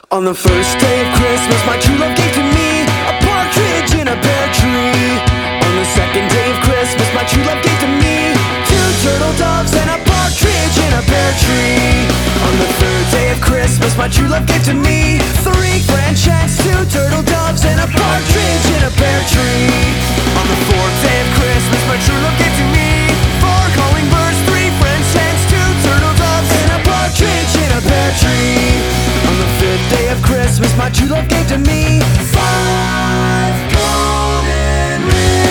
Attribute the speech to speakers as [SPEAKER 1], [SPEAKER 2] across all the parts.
[SPEAKER 1] On the first day of Christmas, my true love gave to me a partridge in a pear tree. On the second day of Christmas, my true love gave to me two turtle doves and a partridge in a pear tree. On the third day of Christmas, my true love gave to me three French hens, two turtle doves and a partridge in a pear tree. On the fourth day of Christmas, my true love gave to me four calling birds, three French hens, two turtle doves and a partridge in a pear tree. On the fifth day of Christmas, my true love gave to me five golden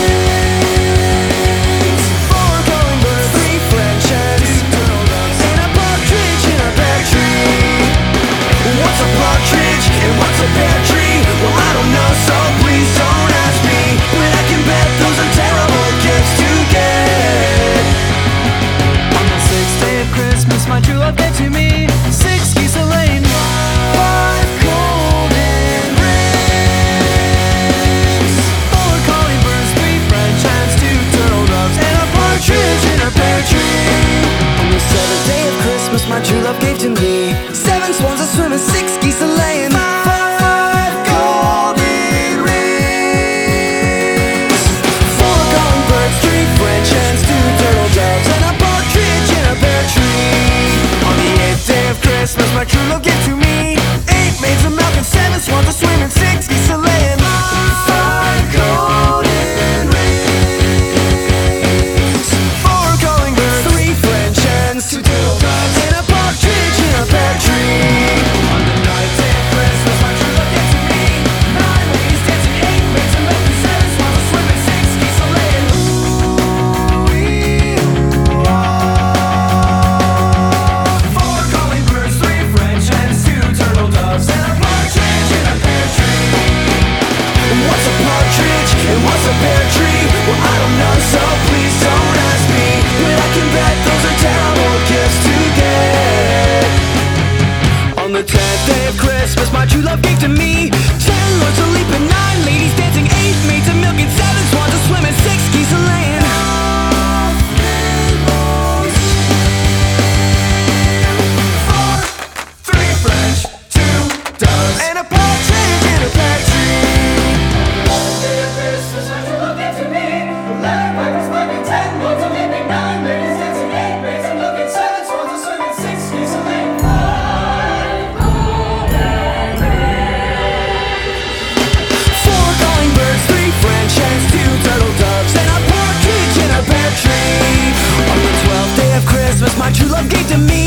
[SPEAKER 1] rings, four calling birds, three French hens, two turtle doves and a partridge in a pear tree. What's a partridge and what's a pear tree? Well, I don't know, so please don't ask me. But I can bet those are terrible gifts to get. On the sixth day of Christmas, my true love gave to me six geese a-laying, five golden rings, four calling birds, three French hens, two turtle doves and a partridge in a pear tree. On the seventh day of Christmas, my true love gave to me seven swans a-swimming, six geese a-laying, five golden rings, four calling birds, three French hens, two turtle doves and a partridge in a pear tree. On the eighth day of Christmas, my true love gave to me eight maids of milk and seven swans a-swimming, six geese a-laying, five golden rings, four calling birds, three French hens, two turtle doves and a partridge in a pear tree. On the ninth day of Christmas, my true love gave to me nine ladies dancing, eight maids of milk and seven swans a-swimming, six geese a-laying, ooh-wee, ooh-ah. Four calling birds, three French hens, two turtle doves and a partridge in a pear tree. What's a partridge and what's a pear tree? Well, I don't know, so please don't ask me. But I can bet those are terrible gifts to get. On the 10th day of Christmas, my true love gave to me 10 lords a-leaping, nine ladies dancing, eight maids of milk and seven swans a-swimming, six geese a-laying, four, three French, two doves and a partridge in a pear tree. On the 11th day of Christmas, my true love gave to me 11 pipers piping, 10 lords a-leaping, nine ladies dancing, eight maids of milk and seven swans a-swimming, six geese a-laying, five golden rings, four calling birds, three French hens, two turtle doves and a partridge in a pear tree. On the 12th day of Christmas, my true love gave to me